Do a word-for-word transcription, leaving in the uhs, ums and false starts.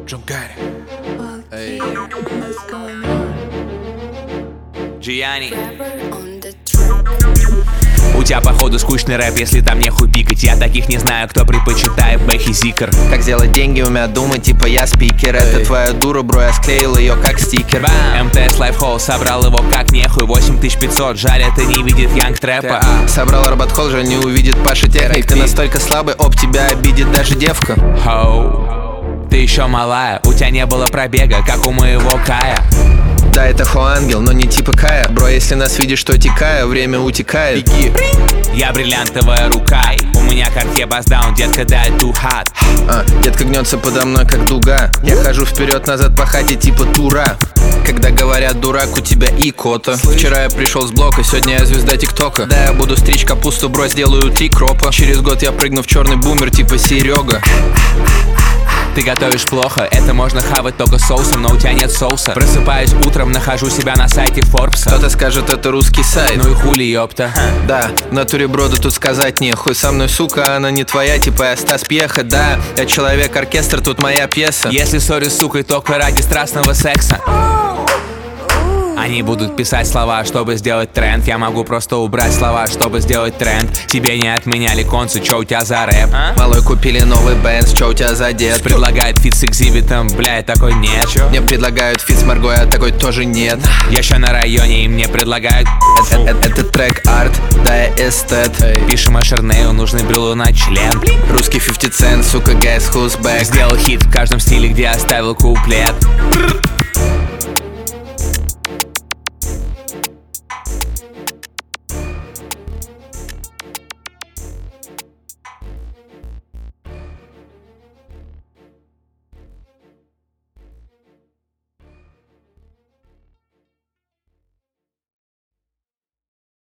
Джон Карри. Эй. Джияни. У тебя походу скучный рэп, если там нехуй пикать. Я таких не знаю, кто предпочитает Бэхи Зикр. Как сделать деньги, у меня думать, типа я спикер. Эй. Это твоя дура, бро, я склеил ее как стикер. эм тэ эс Lifehole, собрал его как нехуй. Восемь тысяч пятьсот, жаль, это не видит Янг Трэпа. Собрал Робот-холл, жаль, не увидит Паша Техник. Ты настолько слабый, об тебя обидит даже девка. Хоу, ты еще малая, у тебя не было пробега, как у моего Кая. Да, это Хоангел, но не типа Кая. Бро, если нас видишь, то текая, время утекает. Беги. Я бриллиантовая рука, у меня Cartier Buzz-Down, детка, дай too hot. А, детка гнется подо мной, как дуга. Я хожу вперед-назад по хате, типа тура. Когда говорят дурак, у тебя икота. Вчера я пришел с блока, сегодня я звезда ТикТока. Да, я буду стричь капусту, бро, сделаю три кропа. Через год я прыгну в черный бумер, типа Серега. Ты готовишь плохо, это можно хавать только соусом, но у тебя нет соуса. Просыпаюсь утром, нахожу себя на сайте Forbes. Кто-то скажет, это русский сайт. Ну и хули, ёпта. Да, в натуре, бро, да тут сказать нехуй. Со мной, сука, она не твоя, типа я Стас Пьеха. Да, я человек-оркестр, тут моя пьеса. Если ссорюсь с сукой только ради страстного секса, они будут писать слова, чтобы сделать тренд. Я могу просто убрать слова, чтобы сделать тренд. Тебе не отменяли концы, чё у тебя за рэп? А? Малой купили новый Бенз, чё у тебя за дед? Предлагает фит с экзибитом, бля, я такой нет. Чё? Мне предлагают фит с Марго, я такой тоже нет. Я ещё на районе, и мне предлагают. Это, это, это трек арт, да я эстет. Пишем о Шернею, нужный брелу на член. Русский фифти цент, сука, guess who's back. Сделал хит в каждом стиле, где оставил куплет.